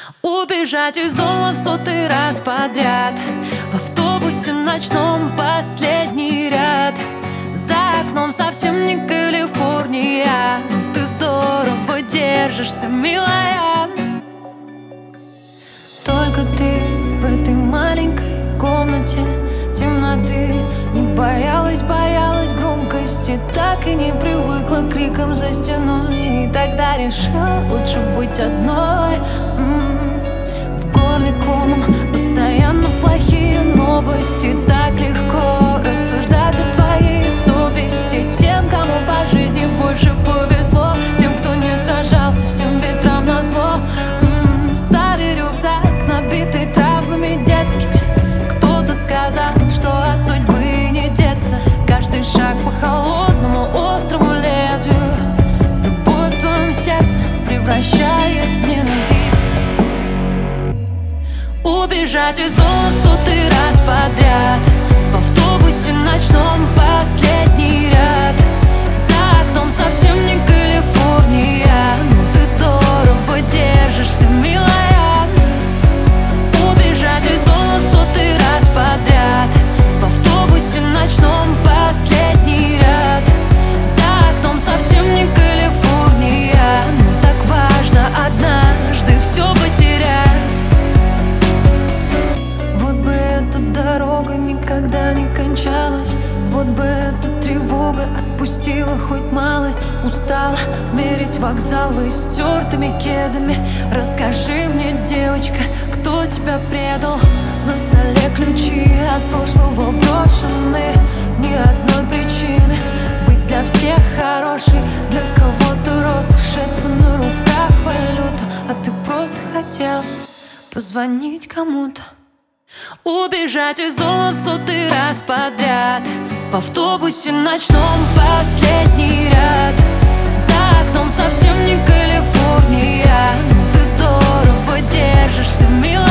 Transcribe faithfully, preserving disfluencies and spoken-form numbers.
Убежать из дома в сотый раз подряд, в автобусе ночном последний ряд. За окном совсем не Калифорния, но ты здорово держишься, милая. Только ты в этой маленькой комнате темноты не боялась, боялась громкости, так и не привыкла к крикам за стеной. И тогда решила лучше быть одной. М-м-м. В горле комом постоянно плохие новости. Так легко рассуждать о твоей совести. Тем, кому по жизни больше повезло, тем, кто не сражался всем ветрам назло. М-м. Старый рюкзак, набитый травмами детскими. Кто-то сказал, что от судьбы не деться. Каждый шаг по холодному острому лезвию. Любовь в твоем сердце превращает в ненависть. Убежать из дома в сотый раз подряд, в автобусе ночном последний ряд. За окном совсем не Калифорния, но ты здорово держишься, милая. Убежать из дома в сотый раз подряд, в автобусе ночном последний ряд. За окном совсем не Калифорния, но так важно однажды все потерять. Вот бы эта дорога никогда не кончалась, вот бы эта тревога отпустила хоть малость. Устала мерить вокзалы стертыми кедами. Расскажи мне, девочка, кто тебя предал? На столе ключи от прошлого брошены. Ни одной причины быть для всех хорошей, для кого-то роскошь это на руках валюта, а ты просто хотел позвонить кому-то. Убежать из дома в сотый раз подряд, в автобусе ночном последний ряд. За окном совсем не Калифорния, но ты здорово держишься, милая.